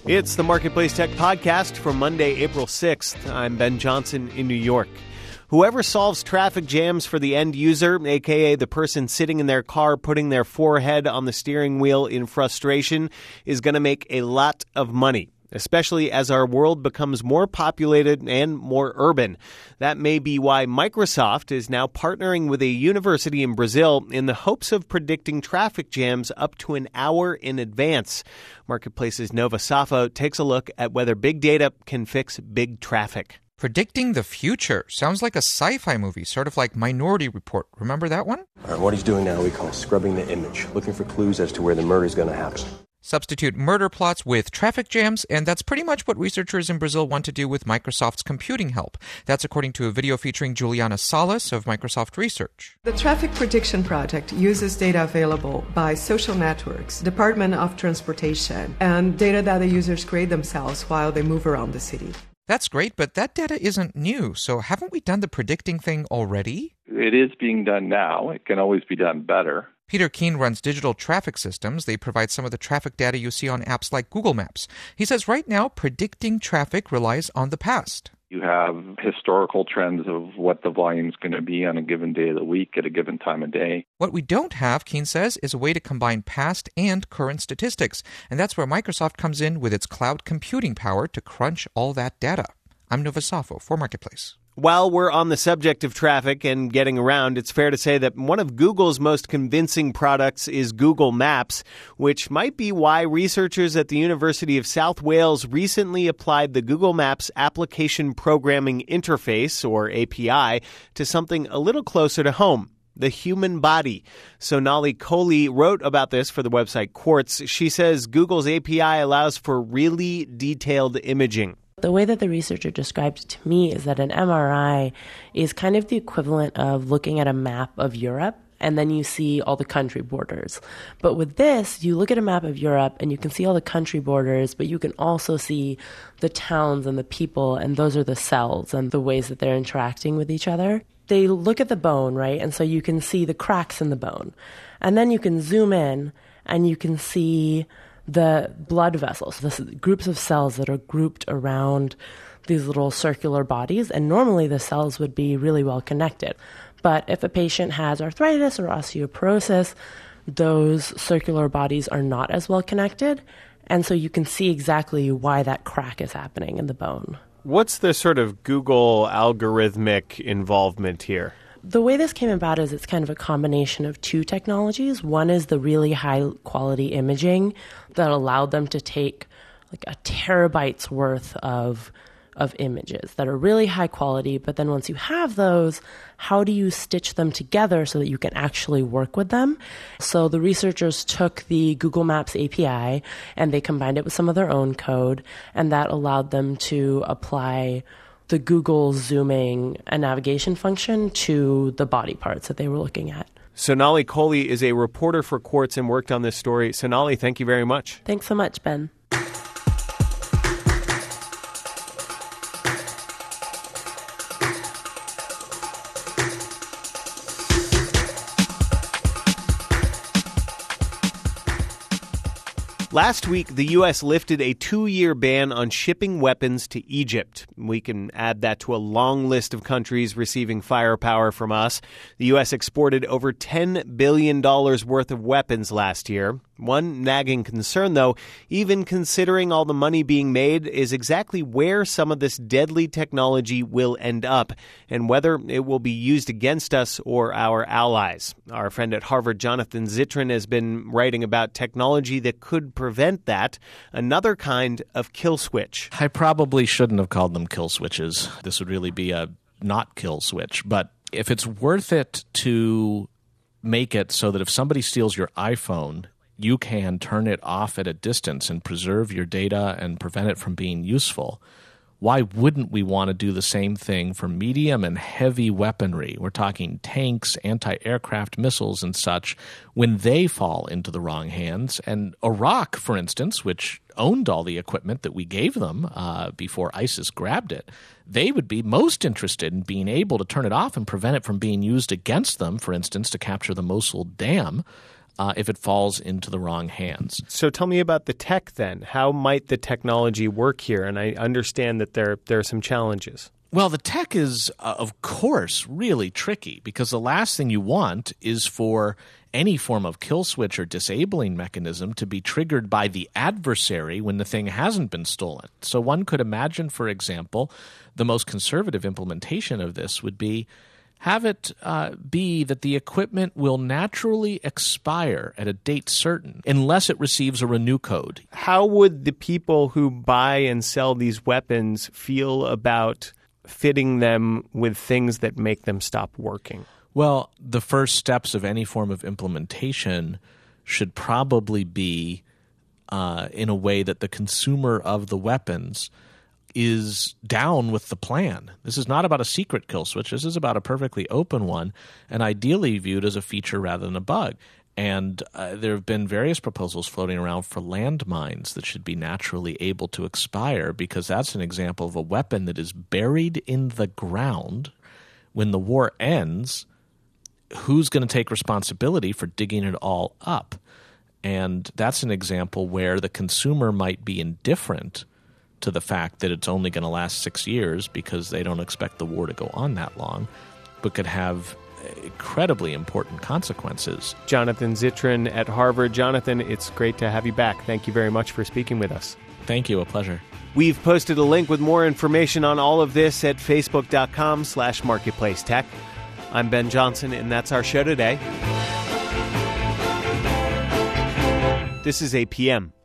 It's the Marketplace Tech Podcast for Monday, April 6th. I'm Ben Johnson in New York. Whoever solves traffic jams for the end user, a.k.a. the person sitting in their car putting their forehead on the steering wheel in frustration, is going to make a lot of money, especially as our world becomes more populated and more urban. That may be why Microsoft is now partnering with a university in Brazil in the hopes of predicting traffic jams up to an hour in advance. Marketplace's Nova Safo takes a look at whether big data can fix big traffic. Predicting the future sounds like a sci-fi movie, sort of like Minority Report. Remember that one? All right, what he's doing now we call scrubbing the image, looking for clues as to where the murder is going to happen. Substitute murder plots with traffic jams, and that's pretty much what researchers in Brazil want to do with Microsoft's computing help. That's according to a video featuring Juliana Salas of Microsoft Research. The Traffic Prediction Project uses data available by social networks, Department of Transportation, and data that the users create themselves while they move around the city. That's great, but that data isn't new, so haven't we done the predicting thing already? It is being done now. It can always be done better. Peter Keene runs Digital Traffic Systems. They provide some of the traffic data you see on apps like Google Maps. He says right now, predicting traffic relies on the past. You have historical trends of what the volume is going to be on a given day of the week at a given time of day. What we don't have, Keene says, is a way to combine past and current statistics. And that's where Microsoft comes in with its cloud computing power to crunch all that data. I'm Nova Safo for Marketplace. While we're on the subject of traffic and getting around, it's fair to say that one of Google's most convincing products is Google Maps, which might be why researchers at the University of South Wales recently applied the Google Maps Application Programming Interface, or API, to something a little closer to home: the human body. Sonali Kohli wrote about this for the website Quartz. She says Google's API allows for really detailed imaging. The way that the researcher described it to me is that an MRI is kind of the equivalent of looking at a map of Europe, and then you see all the country borders. But with this, you look at a map of Europe and you can see all the country borders, but you can also see the towns and the people, and those are the cells and the ways that they're interacting with each other. They look at the bone, right? And so you can see the cracks in the bone. And then you can zoom in and you can see the blood vessels, the groups of cells that are grouped around these little circular bodies. And normally the cells would be really well connected. But if a patient has arthritis or osteoporosis, those circular bodies are not as well connected. And so you can see exactly why that crack is happening in the bone. What's the sort of Google algorithmic involvement here? The way this came about is it's kind of a combination of two technologies. One is the really high-quality imaging that allowed them to take like a terabyte's worth of images that are really high quality, but then once you have those, how do you stitch them together so that you can actually work with them? So the researchers took the Google Maps API and they combined it with some of their own code, and that allowed them to apply the Google zooming and navigation function to the body parts that they were looking at. Sonali Kohli is a reporter for Quartz and worked on this story. Sonali, thank you very much. Thanks so much, Ben. Last week, the U.S. lifted a 2-year ban on shipping weapons to Egypt. We can add that to a long list of countries receiving firepower from us. The U.S. exported over $10 billion worth of weapons last year. One nagging concern, though, even considering all the money being made, is exactly where some of this deadly technology will end up and whether it will be used against us or our allies. Our friend at Harvard, Jonathan Zittrain, has been writing about technology that could prevent that, another kind of kill switch. I probably shouldn't have called them kill switches. This would really be a not kill switch. But if it's worth it to make it so that if somebody steals your iPhone, you can turn it off at a distance and preserve your data and prevent it from being useful, why wouldn't we want to do the same thing for medium and heavy weaponry? We're talking tanks, anti-aircraft missiles and such, when they fall into the wrong hands. And Iraq, for instance, which owned all the equipment that we gave them before ISIS grabbed it, they would be most interested in being able to turn it off and prevent it from being used against them, for instance, to capture the Mosul Dam. if it falls into the wrong hands. So tell me about the tech then. How might the technology work here? And I understand that there are some challenges. Well, the tech is, of course, really tricky because the last thing you want is for any form of kill switch or disabling mechanism to be triggered by the adversary when the thing hasn't been stolen. So one could imagine, for example, the most conservative implementation of this would be have it be that the equipment will naturally expire at a date certain unless it receives a renew code. How would the people who buy and sell these weapons feel about fitting them with things that make them stop working? Well, the first steps of any form of implementation should probably be in a way that the consumer of the weapons is down with the plan. This is not about a secret kill switch. This is about a perfectly open one and ideally viewed as a feature rather than a bug. And there have been various proposals floating around for landmines that should be naturally able to expire because that's an example of a weapon that is buried in the ground. When the war ends, who's going to take responsibility for digging it all up? And that's an example where the consumer might be indifferent to the fact that it's only going to last 6 years because they don't expect the war to go on that long, but could have incredibly important consequences. Jonathan Zittrain at Harvard. Jonathan, it's great to have you back. Thank you very much for speaking with us. Thank you. A pleasure. We've posted a link with more information on all of this at facebook.com/marketplacetech. I'm Ben Johnson, and that's our show today. This is APM.